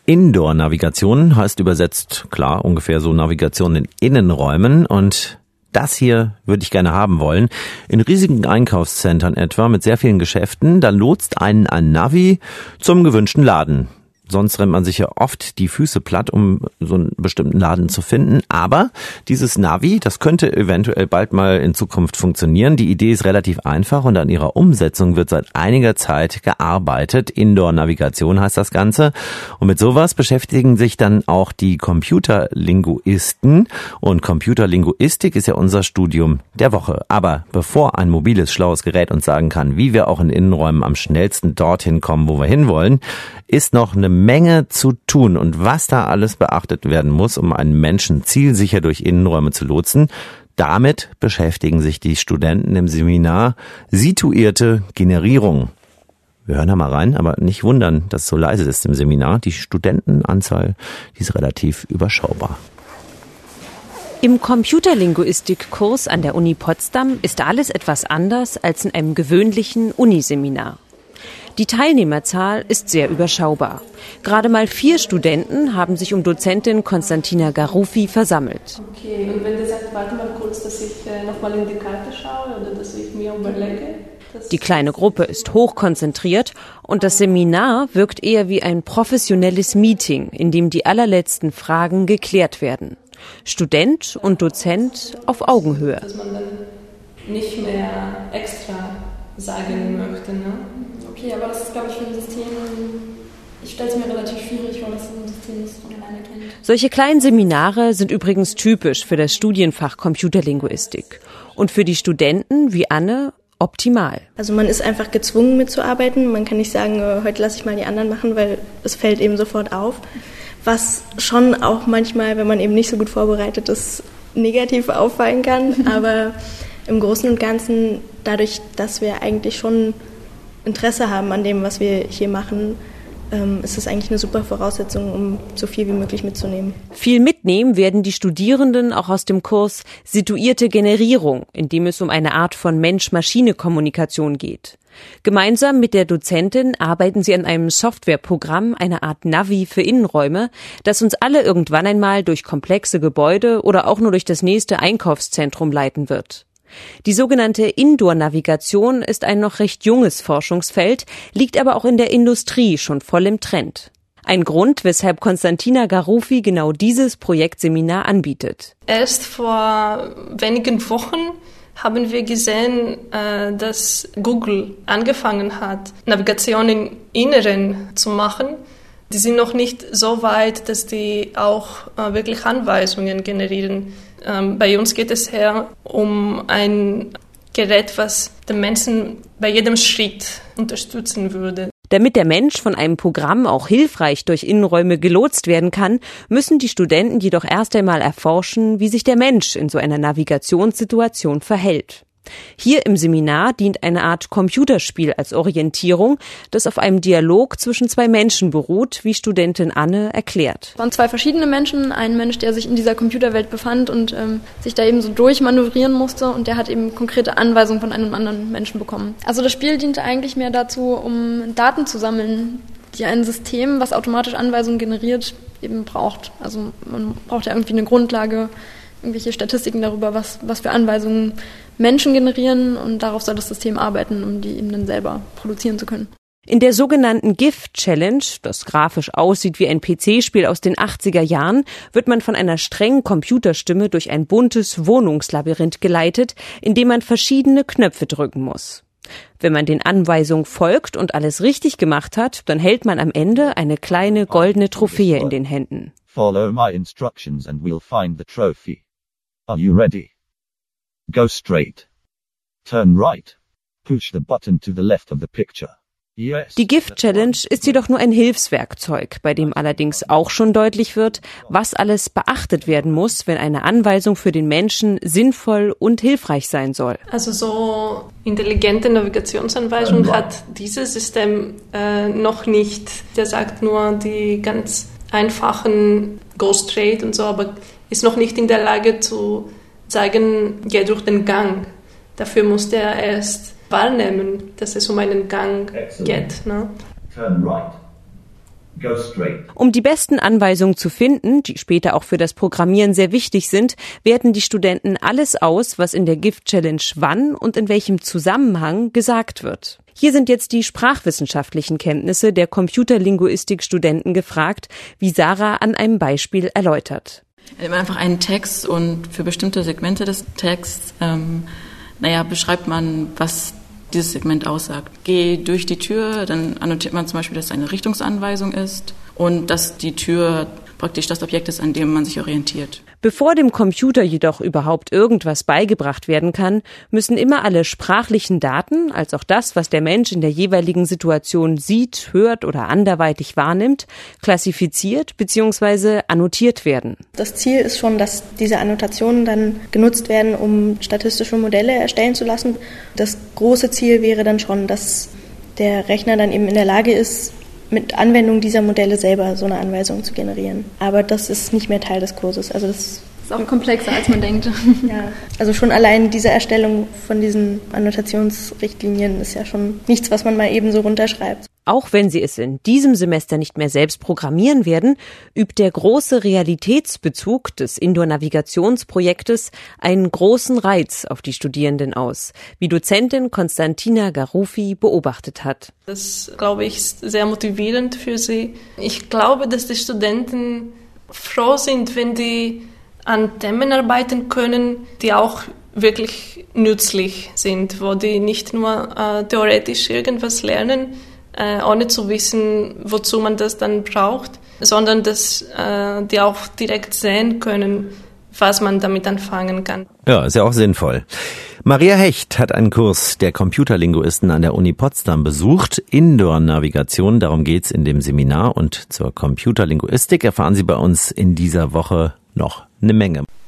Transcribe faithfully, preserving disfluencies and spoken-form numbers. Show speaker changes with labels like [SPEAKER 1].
[SPEAKER 1] Indoor-Navigation heißt übersetzt, klar, ungefähr so Navigation in Innenräumen, und das hier würde ich gerne haben wollen. In riesigen Einkaufszentren etwa mit sehr vielen Geschäften, da lotst einen ein Navi zum gewünschten Laden. Sonst rennt man sich ja oft die Füße platt, um so einen bestimmten Laden zu finden. Aber dieses Navi, das könnte eventuell bald mal in Zukunft funktionieren. Die Idee ist relativ einfach und an ihrer Umsetzung wird seit einiger Zeit gearbeitet. Indoor-Navigation heißt das Ganze. Und mit sowas beschäftigen sich dann auch die Computerlinguisten. Und Computerlinguistik ist ja unser Studium der Woche. Aber bevor ein mobiles, schlaues Gerät uns sagen kann, wie wir auch in Innenräumen am schnellsten dorthin kommen, wo wir hinwollen, ist noch eine Menge zu tun, und was da alles beachtet werden muss, um einen Menschen zielsicher durch Innenräume zu lotsen, damit beschäftigen sich die Studenten im Seminar Situierte Generierung. Wir hören da mal rein, aber nicht wundern, dass es so leise ist im Seminar. Die Studentenanzahl, die ist relativ überschaubar.
[SPEAKER 2] Im Computerlinguistik-Kurs an der Uni Potsdam ist alles etwas anders als in einem gewöhnlichen Uniseminar. Die Teilnehmerzahl ist sehr überschaubar. Gerade mal vier Studenten haben sich um Dozentin Konstantina Garufi versammelt.
[SPEAKER 3] Okay, und wenn ihr sagt, warte mal kurz, dass ich äh, nochmal in die Karte schaue oder dass ich mir überlege.
[SPEAKER 2] Die kleine Gruppe ist hochkonzentriert und das Seminar wirkt eher wie ein professionelles Meeting, in dem die allerletzten Fragen geklärt werden. Student und Dozent auf Augenhöhe.
[SPEAKER 3] Dass man dann nicht mehr extra sagen möchte, ne?
[SPEAKER 4] Okay, aber das ist, glaube ich, für ein System, ich stelle es mir relativ schwierig vor, dass ein System das von alleine kennt.
[SPEAKER 2] Solche kleinen Seminare sind übrigens typisch für das Studienfach Computerlinguistik. Und für die Studenten wie Anne optimal.
[SPEAKER 5] Also man ist einfach gezwungen mitzuarbeiten. Man kann nicht sagen, heute lasse ich mal die anderen machen, weil es fällt eben sofort auf. Was schon auch manchmal, wenn man eben nicht so gut vorbereitet ist, negativ auffallen kann. Aber im Großen und Ganzen, dadurch, dass wir eigentlich schon Interesse haben an dem, was wir hier machen, ähm, ist es eigentlich eine super Voraussetzung, um so viel wie möglich mitzunehmen.
[SPEAKER 2] Viel mitnehmen werden die Studierenden auch aus dem Kurs Situierte Generierung, in dem es um eine Art von Mensch-Maschine-Kommunikation geht. Gemeinsam mit der Dozentin arbeiten sie an einem Softwareprogramm, eine Art Navi für Innenräume, das uns alle irgendwann einmal durch komplexe Gebäude oder auch nur durch das nächste Einkaufszentrum leiten wird. Die sogenannte Indoor-Navigation ist ein noch recht junges Forschungsfeld, liegt aber auch in der Industrie schon voll im Trend. Ein Grund, weshalb Konstantina Garufi genau dieses Projektseminar anbietet.
[SPEAKER 3] Erst vor wenigen Wochen haben wir gesehen, dass Google angefangen hat, Navigation im Inneren zu machen. Die sind noch nicht so weit, dass die auch wirklich Anweisungen generieren. Bei uns geht es her um ein Gerät, was den Menschen bei jedem Schritt unterstützen würde.
[SPEAKER 2] Damit der Mensch von einem Programm auch hilfreich durch Innenräume gelotst werden kann, müssen die Studenten jedoch erst einmal erforschen, wie sich der Mensch in so einer Navigationssituation verhält. Hier im Seminar dient eine Art Computerspiel als Orientierung, das auf einem Dialog zwischen zwei Menschen beruht, wie Studentin Anne erklärt.
[SPEAKER 4] Es waren zwei verschiedene Menschen, ein Mensch, der sich in dieser Computerwelt befand und ähm, sich da eben so durchmanövrieren musste, und der hat eben konkrete Anweisungen von einem anderen Menschen bekommen. Also das Spiel diente eigentlich mehr dazu, um Daten zu sammeln, die ein System, was automatisch Anweisungen generiert, eben braucht. Also man braucht ja irgendwie eine Grundlage, irgendwelche Statistiken darüber, was, was für Anweisungen Menschen generieren, und darauf soll das System arbeiten, um die eben dann selber produzieren zu können.
[SPEAKER 2] In der sogenannten GIF-Challenge, das grafisch aussieht wie ein P C-Spiel aus den achtziger Jahren, wird man von einer strengen Computerstimme durch ein buntes Wohnungslabyrinth geleitet, in dem man verschiedene Knöpfe drücken muss. Wenn man den Anweisungen folgt und alles richtig gemacht hat, dann hält man am Ende eine kleine goldene Trophäe in den Händen.
[SPEAKER 6] Follow my instructions and we'll find the trophy. Are you ready? Go straight. Turn right. Push the button to the left of the picture. Yes.
[SPEAKER 2] Die GIF-Challenge ist jedoch nur ein Hilfswerkzeug, bei dem allerdings auch schon deutlich wird, was alles beachtet werden muss, wenn eine Anweisung für den Menschen sinnvoll und hilfreich sein soll.
[SPEAKER 3] Also so intelligente Navigationsanweisung hat dieses System äh, noch nicht. Der sagt nur die ganz einfachen Go straight und so, aber ist noch nicht in der Lage zu sagen, geh durch den Gang. Dafür muss der erst wahrnehmen, dass es um einen Gang Excellent. geht. Ne?
[SPEAKER 6] Turn right. Go straight.
[SPEAKER 2] Um die besten Anweisungen zu finden, die später auch für das Programmieren sehr wichtig sind, werten die Studenten alles aus, was in der Gift-Challenge wann und in welchem Zusammenhang gesagt wird. Hier sind jetzt die sprachwissenschaftlichen Kenntnisse der Computerlinguistik-Studenten gefragt, wie Sarah an einem Beispiel erläutert.
[SPEAKER 7] Einfach einen Text und für bestimmte Segmente des Texts, ähm, naja, beschreibt man, was dieses Segment aussagt. Geh durch die Tür, dann annotiert man zum Beispiel, dass es eine Richtungsanweisung ist und dass die Tür praktisch das Objekt ist, an dem man sich orientiert.
[SPEAKER 2] Bevor dem Computer jedoch überhaupt irgendwas beigebracht werden kann, müssen immer alle sprachlichen Daten, als auch das, was der Mensch in der jeweiligen Situation sieht, hört oder anderweitig wahrnimmt, klassifiziert bzw. annotiert werden.
[SPEAKER 5] Das Ziel ist schon, dass diese Annotationen dann genutzt werden, um statistische Modelle erstellen zu lassen. Das große Ziel wäre dann schon, dass der Rechner dann eben in der Lage ist, mit Anwendung dieser Modelle selber so eine Anweisung zu generieren. Aber das ist nicht mehr Teil des Kurses. Also das
[SPEAKER 4] ist auch komplexer, als man denkt.
[SPEAKER 5] Ja, also schon allein diese Erstellung von diesen Annotationsrichtlinien ist ja schon nichts, was man mal eben so runterschreibt.
[SPEAKER 2] Auch wenn sie es in diesem Semester nicht mehr selbst programmieren werden, übt der große Realitätsbezug des Indoor-Navigationsprojektes einen großen Reiz auf die Studierenden aus, wie Dozentin Konstantina Garufi beobachtet hat.
[SPEAKER 3] Das, glaube ich, ist sehr motivierend für sie. Ich glaube, dass die Studenten froh sind, wenn die an Themen arbeiten können, die auch wirklich nützlich sind, wo die nicht nur äh, theoretisch irgendwas lernen, äh, ohne zu wissen, wozu man das dann braucht, sondern dass äh, die auch direkt sehen können, was man damit anfangen kann.
[SPEAKER 1] Ja, ist ja auch sinnvoll. Maria Hecht hat einen Kurs der Computerlinguisten an der Uni Potsdam besucht. Indoor-Navigation, darum geht's in dem Seminar. Und zur Computerlinguistik erfahren Sie bei uns in dieser Woche noch eine Menge.